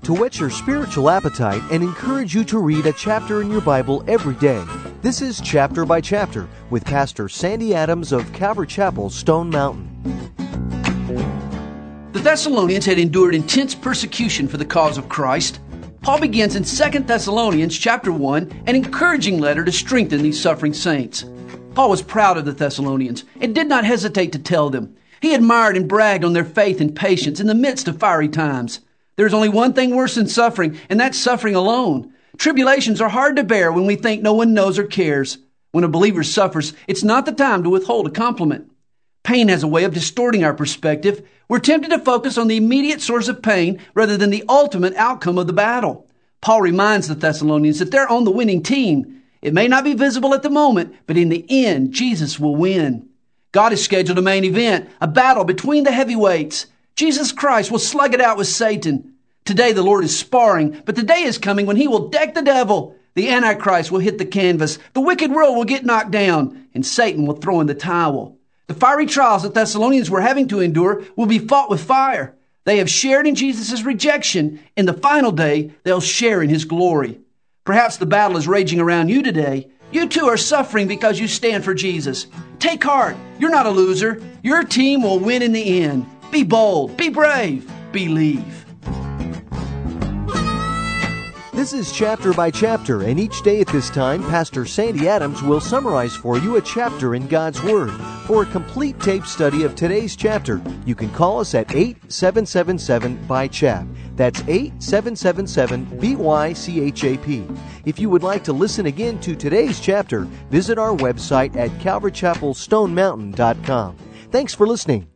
to whet your spiritual appetite and encourage you to read a chapter in your Bible every day. This is Chapter by Chapter with Pastor Sandy Adams of Calvary Chapel, Stone Mountain. The Thessalonians had endured intense persecution for the cause of Christ. Paul begins in 2 Thessalonians chapter 1 an encouraging letter to strengthen these suffering saints. Paul was proud of the Thessalonians and did not hesitate to tell them. He admired and bragged on their faith and patience in the midst of fiery times. There's only one thing worse than suffering, and that's suffering alone. Tribulations are hard to bear when we think no one knows or cares. When a believer suffers, it's not the time to withhold a compliment. Pain has a way of distorting our perspective. We're tempted to focus on the immediate source of pain rather than the ultimate outcome of the battle. Paul reminds the Thessalonians that they're on the winning team. It may not be visible at the moment, but in the end, Jesus will win. God has scheduled a main event, a battle between the heavyweights. Jesus Christ will slug it out with Satan. Today the Lord is sparring, but the day is coming when he will deck the devil. The Antichrist will hit the canvas. The wicked world will get knocked down, and Satan will throw in the towel. The fiery trials that Thessalonians were having to endure will be fought with fire. They have shared in Jesus' rejection. In the final day, they'll share in his glory. Perhaps the battle is raging around you today. You too are suffering because you stand for Jesus. Take heart. You're not a loser. Your team will win in the end. Be bold. Be brave. Believe. This is Chapter by Chapter, and each day at this time, Pastor Sandy Adams will summarize for you a chapter in God's Word. For a complete tape study of today's chapter, you can call us at 8777-BY-CHAP. That's 8777-BY-CHAP. If you would like to listen again to today's chapter, visit our website at calvarychapelstonemountain.com. Thanks for listening.